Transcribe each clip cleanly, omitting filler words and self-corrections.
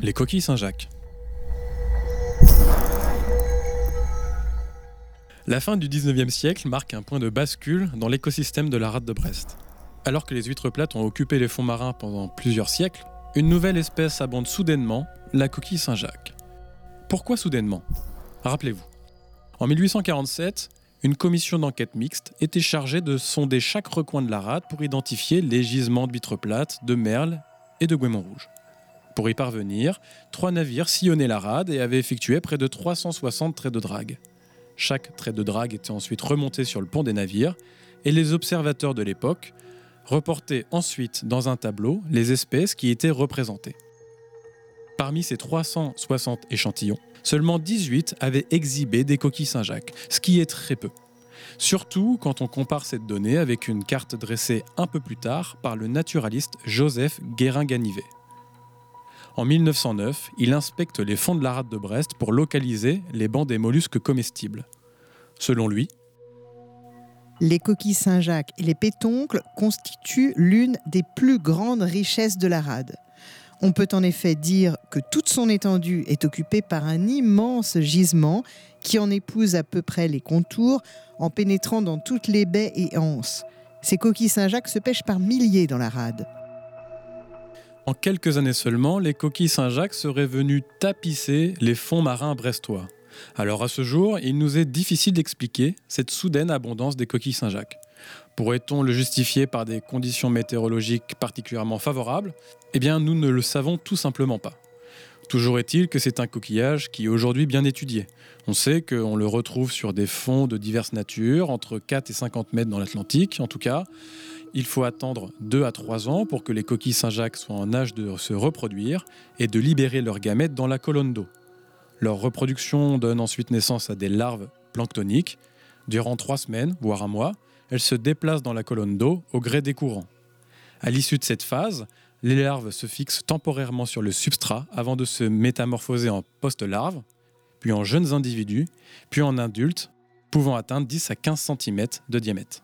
Les coquilles Saint-Jacques. La fin du XIXe siècle marque un point de bascule dans l'écosystème de la rade de Brest. Alors que les huîtres plates ont occupé les fonds marins pendant plusieurs siècles, une nouvelle espèce abonde soudainement, la coquille Saint-Jacques. Pourquoi soudainement ? Rappelez-vous. En 1847, une commission d'enquête mixte était chargée de sonder chaque recoin de la rade pour identifier les gisements de huîtres plates, de merles et de goémons rouges. Pour y parvenir, 3 navires sillonnaient la rade et avaient effectué près de 360 traits de drague. Chaque trait de drague était ensuite remonté sur le pont des navires et les observateurs de l'époque reportaient ensuite dans un tableau les espèces qui étaient représentées. Parmi ces 360 échantillons, seulement 18 avaient exhibé des coquilles Saint-Jacques, ce qui est très peu. Surtout quand on compare cette donnée avec une carte dressée un peu plus tard par le naturaliste Joseph Guérin-Ganivet. En 1909, il inspecte les fonds de la rade de Brest pour localiser les bancs des mollusques comestibles. Selon lui, les coquilles Saint-Jacques et les pétoncles constituent l'une des plus grandes richesses de la rade. On peut en effet dire que toute son étendue est occupée par un immense gisement qui en épouse à peu près les contours en pénétrant dans toutes les baies et anses. Ces coquilles Saint-Jacques se pêchent par milliers dans la rade. En quelques années seulement, les coquilles Saint-Jacques seraient venues tapisser les fonds marins brestois. Alors à ce jour, il nous est difficile d'expliquer cette soudaine abondance des coquilles Saint-Jacques. Pourrait-on le justifier par des conditions météorologiques particulièrement favorables ? Eh bien, nous ne le savons tout simplement pas. Toujours est-il que c'est un coquillage qui est aujourd'hui bien étudié. On sait qu'on le retrouve sur des fonds de diverses natures, entre 4 et 50 mètres dans l'Atlantique en tout cas. Il faut attendre 2 à 3 ans pour que les coquilles Saint-Jacques soient en âge de se reproduire et de libérer leurs gamètes dans la colonne d'eau. Leur reproduction donne ensuite naissance à des larves planctoniques. Durant 3 semaines, voire un mois, elles se déplacent dans la colonne d'eau au gré des courants. À l'issue de cette phase, les larves se fixent temporairement sur le substrat avant de se métamorphoser en post-larves, puis en jeunes individus, puis en adultes, pouvant atteindre 10 à 15 cm de diamètre.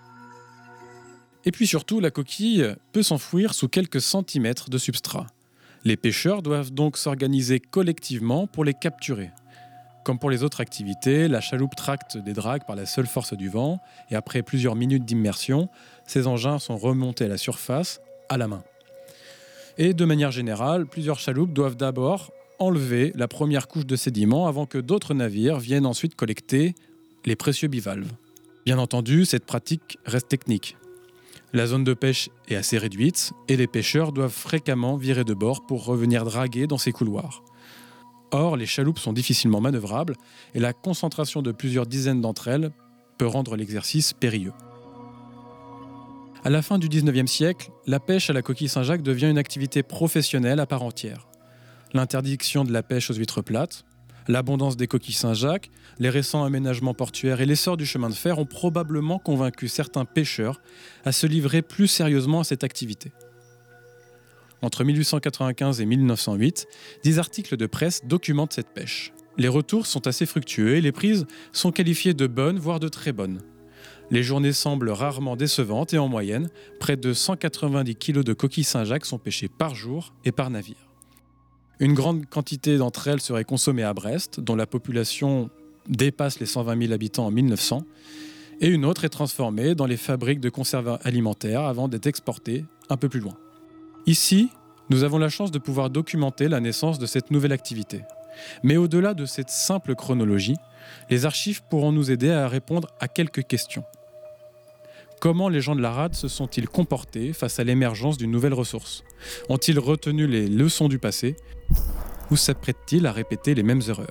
Et puis surtout, la coquille peut s'enfouir sous quelques centimètres de substrat. Les pêcheurs doivent donc s'organiser collectivement pour les capturer. Comme pour les autres activités, la chaloupe tracte des dragues par la seule force du vent et après plusieurs minutes d'immersion, ces engins sont remontés à la surface à la main. Et de manière générale, plusieurs chaloupes doivent d'abord enlever la première couche de sédiments avant que d'autres navires viennent ensuite collecter les précieux bivalves. Bien entendu, cette pratique reste technique. La zone de pêche est assez réduite et les pêcheurs doivent fréquemment virer de bord pour revenir draguer dans ces couloirs. Or, les chaloupes sont difficilement manœuvrables et la concentration de plusieurs dizaines d'entre elles peut rendre l'exercice périlleux. À la fin du XIXe siècle, la pêche à la coquille Saint-Jacques devient une activité professionnelle à part entière. L'interdiction de la pêche aux huîtres plates, l'abondance des coquilles Saint-Jacques, les récents aménagements portuaires et l'essor du chemin de fer ont probablement convaincu certains pêcheurs à se livrer plus sérieusement à cette activité. Entre 1895 et 1908, des articles de presse documentent cette pêche. Les retours sont assez fructueux et les prises sont qualifiées de bonnes, voire de très bonnes. Les journées semblent rarement décevantes et en moyenne, près de 190 kg de coquilles Saint-Jacques sont pêchées par jour et par navire. Une grande quantité d'entre elles serait consommée à Brest, dont la population dépasse les 120 000 habitants en 1900, et une autre est transformée dans les fabriques de conserves alimentaires avant d'être exportée un peu plus loin. Ici, nous avons la chance de pouvoir documenter la naissance de cette nouvelle activité. Mais au-delà de cette simple chronologie, les archives pourront nous aider à répondre à quelques questions. Comment les gens de la rade se sont-ils comportés face à l'émergence d'une nouvelle ressource ? Ont-ils retenu les leçons du passé ? Ou s'apprêtent-ils à répéter les mêmes erreurs ?